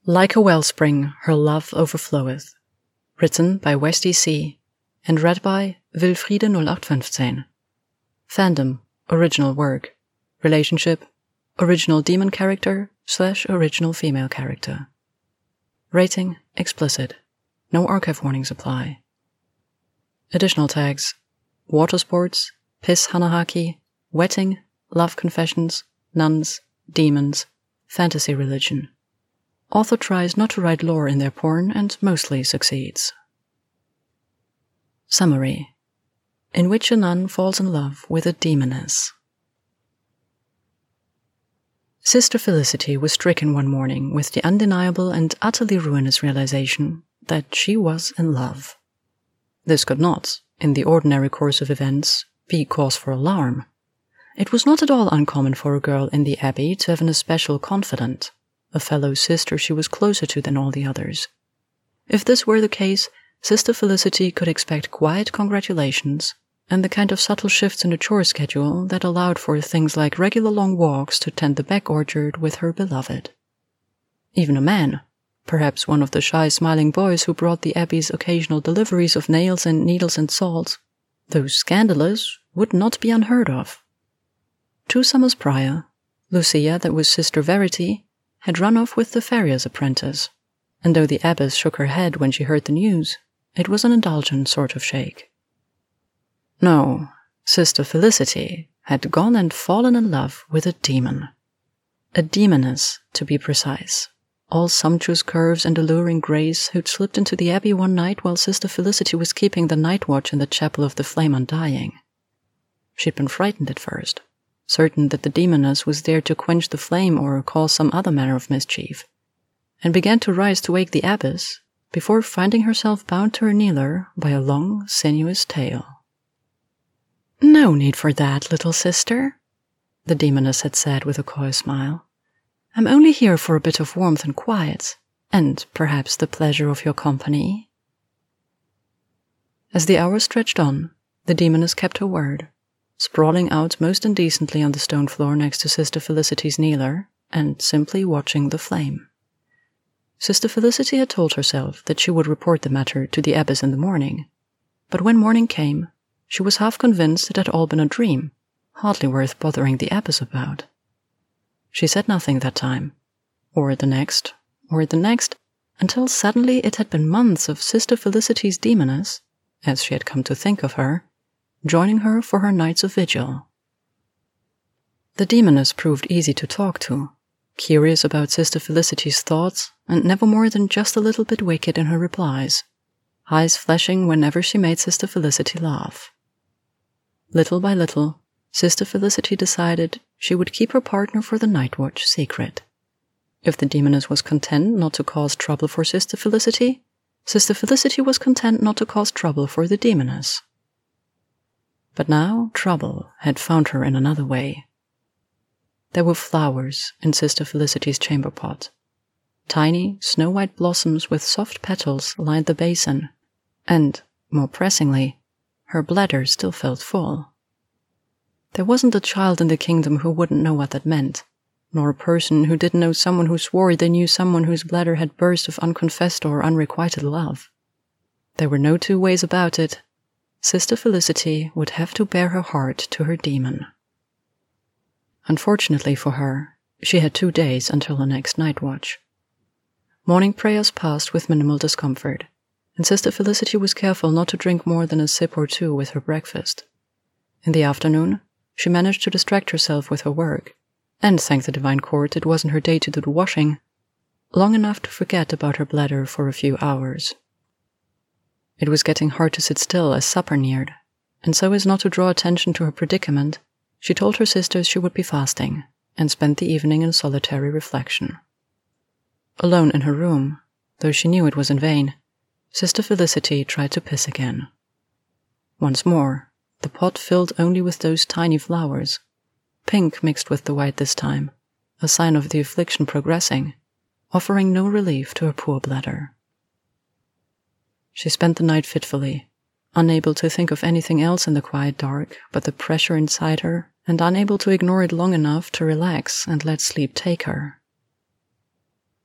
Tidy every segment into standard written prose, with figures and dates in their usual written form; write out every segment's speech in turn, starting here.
Like a wellspring, her love overfloweth. Written by Westy C. and read by Wilfriede 0815. Fandom, original work. Relationship, original demon character / original female character. Rating, explicit. No archive warnings apply. Additional tags: water sports, piss hanahaki, wetting, love confessions, nuns, demons, fantasy religion. Author tries not to write lore in their porn and mostly succeeds. Summary: in which a nun falls in love with a demoness. Sister Felicity was stricken one morning with the undeniable and utterly ruinous realization that she was in love. This could not, in the ordinary course of events, be cause for alarm. It was not at all uncommon for a girl in the abbey to have an especial confidant, a fellow sister she was closer to than all the others. If this were the case, Sister Felicity could expect quiet congratulations and the kind of subtle shifts in the chore schedule that allowed for things like regular long walks to tend the back orchard with her beloved. Even a man, perhaps one of the shy smiling boys who brought the abbey's occasional deliveries of nails and needles and salt, though scandalous, would not be unheard of. 2 summers prior, Lucia, that was Sister Verity, had run off with the farrier's apprentice, and though the abbess shook her head when she heard the news, it was an indulgent sort of shake. No, Sister Felicity had gone and fallen in love with a demon. A demoness, to be precise, all sumptuous curves and alluring grace, who'd slipped into the abbey one night while Sister Felicity was keeping the night watch in the chapel of the Flame Undying. She'd been frightened at first, certain that the demoness was there to quench the flame or cause some other manner of mischief, and began to rise to wake the abbess before finding herself bound to her kneeler by a long, sinuous tail. "No need for that, little sister," the demoness had said with a coy smile. "I'm only here for a bit of warmth and quiet, and perhaps the pleasure of your company." As the hours stretched on, the demoness kept her word, sprawling out most indecently on the stone floor next to Sister Felicity's kneeler, and simply watching the flame. Sister Felicity had told herself that she would report the matter to the abbess in the morning, but when morning came, she was half convinced it had all been a dream, hardly worth bothering the abbess about. She said nothing that time, or the next, until suddenly it had been months of Sister Felicity's demoness, as she had come to think of her, joining her for her nights of vigil. The demoness proved easy to talk to, curious about Sister Felicity's thoughts, and never more than just a little bit wicked in her replies, eyes flashing whenever she made Sister Felicity laugh. Little by little, Sister Felicity decided she would keep her partner for the night watch secret. If the demoness was content not to cause trouble for Sister Felicity was content not to cause trouble for the demoness. But now trouble had found her in another way. There were flowers in Sister Felicity's chamber pot. Tiny, snow-white blossoms with soft petals lined the basin, and, more pressingly, her bladder still felt full. There wasn't a child in the kingdom who wouldn't know what that meant, nor a person who didn't know someone who swore they knew someone whose bladder had burst of unconfessed or unrequited love. There were no 2 ways about it. Sister Felicity would have to bare her heart to her demon. Unfortunately for her, she had 2 days until her next night watch. Morning prayers passed with minimal discomfort, and Sister Felicity was careful not to drink more than a sip or 2 with her breakfast. In the afternoon, she managed to distract herself with her work, and thank the divine court it wasn't her day to do the washing, long enough to forget about her bladder for a few hours. It was getting hard to sit still as supper neared, and so as not to draw attention to her predicament, she told her sisters she would be fasting, and spent the evening in solitary reflection. Alone in her room, though she knew it was in vain, Sister Felicity tried to piss again. Once more, the pot filled only with those tiny flowers, pink mixed with the white this time, a sign of the affliction progressing, offering no relief to her poor bladder. She spent the night fitfully, unable to think of anything else in the quiet dark but the pressure inside her, and unable to ignore it long enough to relax and let sleep take her.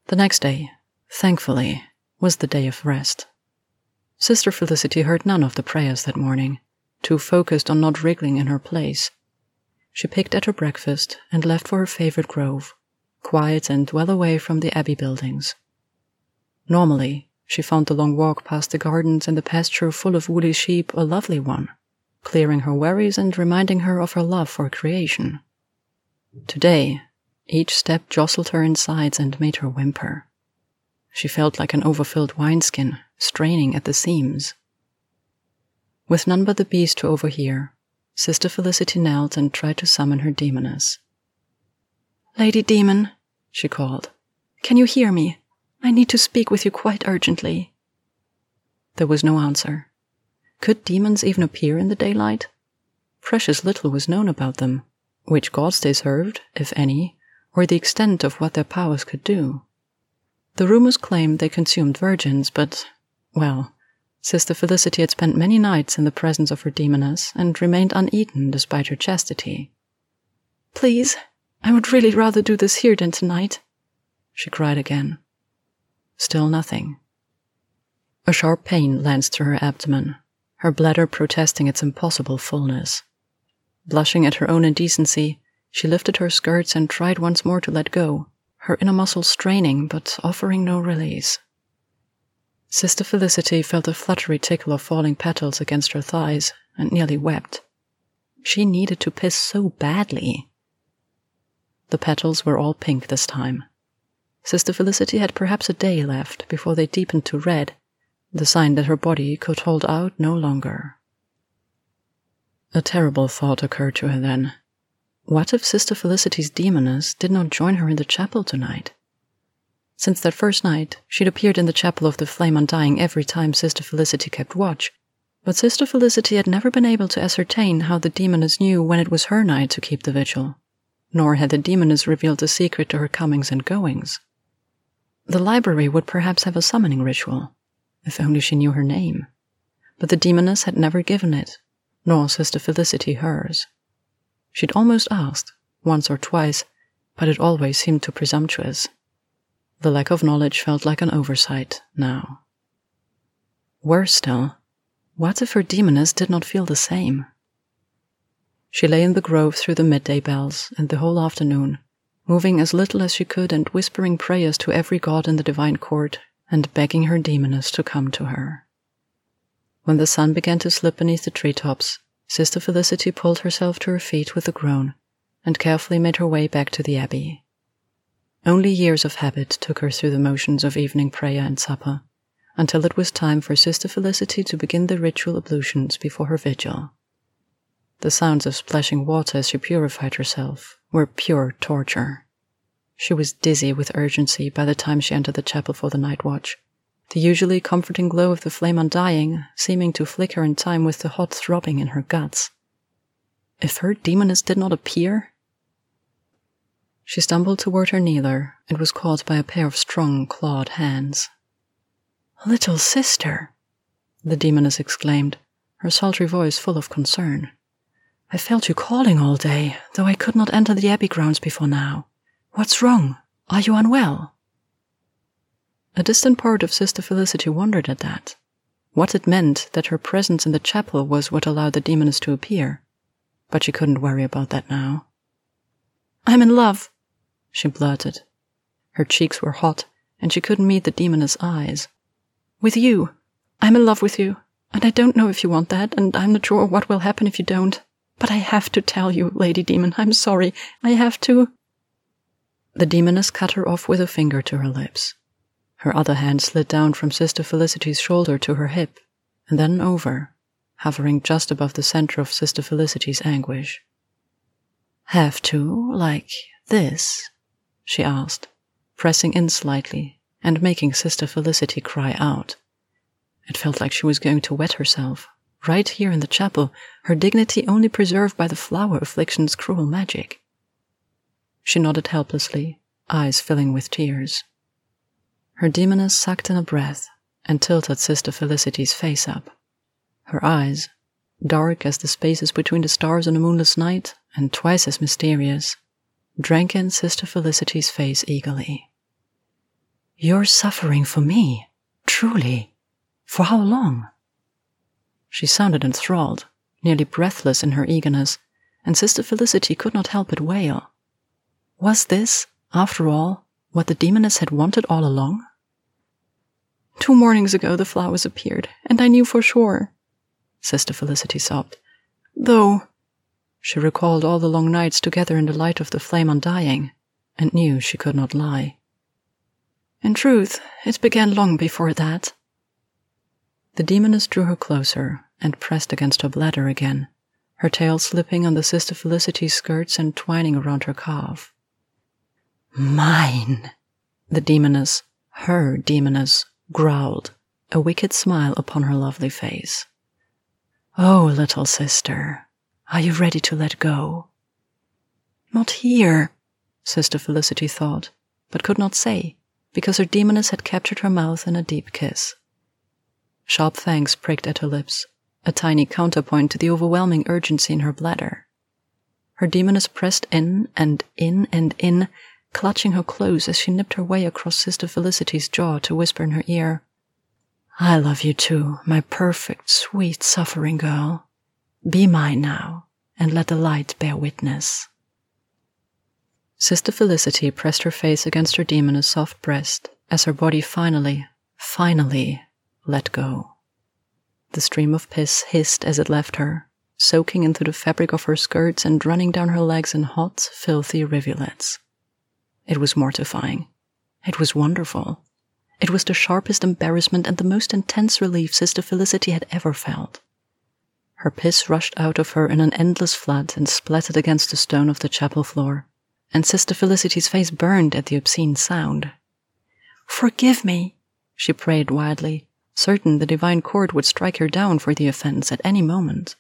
The next day, thankfully, was the day of rest. Sister Felicity heard none of the prayers that morning, too focused on not wriggling in her place. She picked at her breakfast and left for her favorite grove, quiet and well away from the abbey buildings. Normally, she found the long walk past the gardens and the pasture full of woolly sheep a lovely one, clearing her worries and reminding her of her love for creation. Today, each step jostled her insides and made her whimper. She felt like an overfilled wineskin, straining at the seams. With none but the bees to overhear, Sister Felicity knelt and tried to summon her demoness. "Lady Demon," she called, "can you hear me? I need to speak with you quite urgently." There was no answer. Could demons even appear in the daylight? Precious little was known about them, which gods they served, if any, or the extent of what their powers could do. The rumors claimed they consumed virgins, but, well, Sister Felicity had spent many nights in the presence of her demoness and remained uneaten despite her chastity. "Please, I would really rather do this here than tonight," she cried again. Still nothing. A sharp pain lanced through her abdomen, her bladder protesting its impossible fullness. Blushing at her own indecency, she lifted her skirts and tried once more to let go, her inner muscles straining but offering no release. Sister Felicity felt a fluttery tickle of falling petals against her thighs and nearly wept. She needed to piss so badly. The petals were all pink this time. Sister Felicity had perhaps a day left before they deepened to red, the sign that her body could hold out no longer. A terrible thought occurred to her then. What if Sister Felicity's demoness did not join her in the chapel tonight? Since that first night, she'd appeared in the chapel of the Flame Undying every time Sister Felicity kept watch, but Sister Felicity had never been able to ascertain how the demoness knew when it was her night to keep the vigil, nor had the demoness revealed the secret to her comings and goings. The library would perhaps have a summoning ritual, if only she knew her name, but the demoness had never given it, nor Sister Felicity hers. She'd almost asked, once or twice, but it always seemed too presumptuous. The lack of knowledge felt like an oversight now. Worse still, what if her demoness did not feel the same? She lay in the grove through the midday bells and the whole afternoon, moving as little as she could and whispering prayers to every god in the divine court and begging her demoness to come to her. When the sun began to slip beneath the treetops, Sister Felicity pulled herself to her feet with a groan and carefully made her way back to the abbey. Only years of habit took her through the motions of evening prayer and supper, until it was time for Sister Felicity to begin the ritual ablutions before her vigil. The sounds of splashing water as she purified herself were pure torture. She was dizzy with urgency by the time she entered the chapel for the night watch, the usually comforting glow of the Flame Undying seeming to flicker in time with the hot throbbing in her guts. If her demoness did not appear? She stumbled toward her kneeler and was caught by a pair of strong, clawed hands. "Little sister," the demoness exclaimed, her sultry voice full of concern. "I felt you calling all day, though I could not enter the abbey grounds before now. What's wrong? Are you unwell?" A distant part of Sister Felicity wondered at that. What it meant that her presence in the chapel was what allowed the demoness to appear. But she couldn't worry about that now. "I'm in love," she blurted. Her cheeks were hot, and she couldn't meet the demoness' eyes. "With you. I'm in love with you, and I don't know if you want that, and I'm not sure what will happen if you don't. But I have to tell you, Lady Demon, I'm sorry. I have to." The demoness cut her off with a finger to her lips. Her other hand slid down from Sister Felicity's shoulder to her hip, and then over, hovering just above the center of Sister Felicity's anguish. "Have to, like this?" she asked, pressing in slightly and making Sister Felicity cry out. It felt like she was going to wet herself, right here in the chapel, her dignity only preserved by the flower affliction's cruel magic. She nodded helplessly, eyes filling with tears. Her demoness sucked in a breath and tilted Sister Felicity's face up. Her eyes, dark as the spaces between the stars on a moonless night and twice as mysterious, drank in Sister Felicity's face eagerly. You're suffering for me, truly. For how long? She sounded enthralled, nearly breathless in her eagerness, and Sister Felicity could not help but wail. Was this, after all, what the demoness had wanted all along? 2 mornings ago the flowers appeared, and I knew for sure, Sister Felicity sobbed. Though, she recalled all the long nights together in the light of the flame undying, and knew she could not lie. In truth, it began long before that. The demoness drew her closer and pressed against her bladder again, her tail slipping on the Sister Felicity's skirts and twining around her calf. Mine, the demoness, her demoness, growled, a wicked smile upon her lovely face. Oh, little sister, are you ready to let go? Not here, Sister Felicity thought, but could not say, because her demoness had captured her mouth in a deep kiss. Sharp fangs pricked at her lips, a tiny counterpoint to the overwhelming urgency in her bladder. Her demoness pressed in and in and in, clutching her close as she nipped her way across Sister Felicity's jaw to whisper in her ear, I love you too, my perfect, sweet, suffering girl. Be mine now, and let the light bear witness. Sister Felicity pressed her face against her demoness' soft breast as her body finally let go. The stream of piss hissed as it left her, soaking into the fabric of her skirts and running down her legs in hot, filthy rivulets. It was mortifying. It was wonderful. It was the sharpest embarrassment and the most intense relief Sister Felicity had ever felt. Her piss rushed out of her in an endless flood and splattered against the stone of the chapel floor, and Sister Felicity's face burned at the obscene sound. Forgive me, she prayed wildly, certain the divine cord would strike her down for the offense at any moment.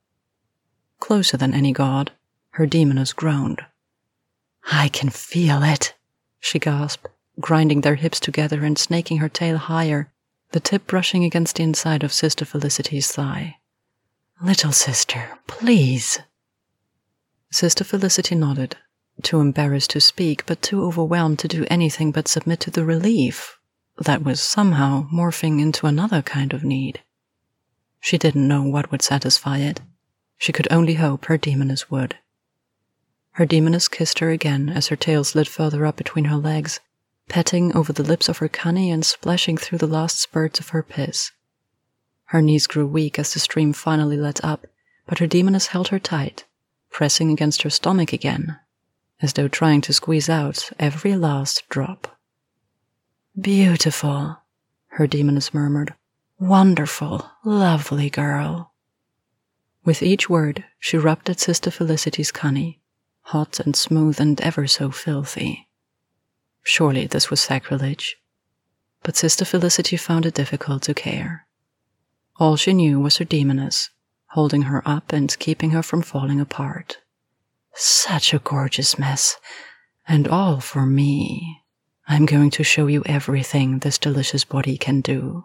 Closer than any god, her demoness groaned. I can feel it, she gasped, grinding their hips together and snaking her tail higher, the tip brushing against the inside of Sister Felicity's thigh. Little sister, please. Sister Felicity nodded, too embarrassed to speak, but too overwhelmed to do anything but submit to the relief that was somehow morphing into another kind of need. She didn't know what would satisfy it. She could only hope her demoness would. Her demoness kissed her again as her tail slid further up between her legs, petting over the lips of her cunny and splashing through the last spurts of her piss. Her knees grew weak as the stream finally let up, but her demoness held her tight, pressing against her stomach again, as though trying to squeeze out every last drop. Beautiful, her demoness murmured. Wonderful, lovely girl. With each word, she rubbed at Sister Felicity's cunny, hot and smooth and ever so filthy. Surely this was sacrilege, but Sister Felicity found it difficult to care. All she knew was her demoness, holding her up and keeping her from falling apart. Such a gorgeous mess, and all for me. I'm going to show you everything this delicious body can do.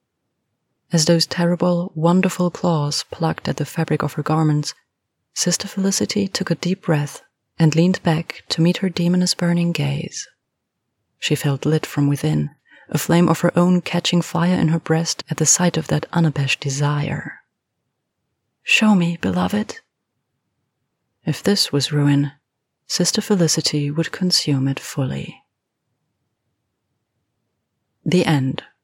As those terrible, wonderful claws plucked at the fabric of her garments, Sister Felicity took a deep breath and leaned back to meet her demoness' burning gaze. She felt lit from within, a flame of her own catching fire in her breast at the sight of that unabashed desire. Show me, beloved. If this was ruin, Sister Felicity would consume it fully. The end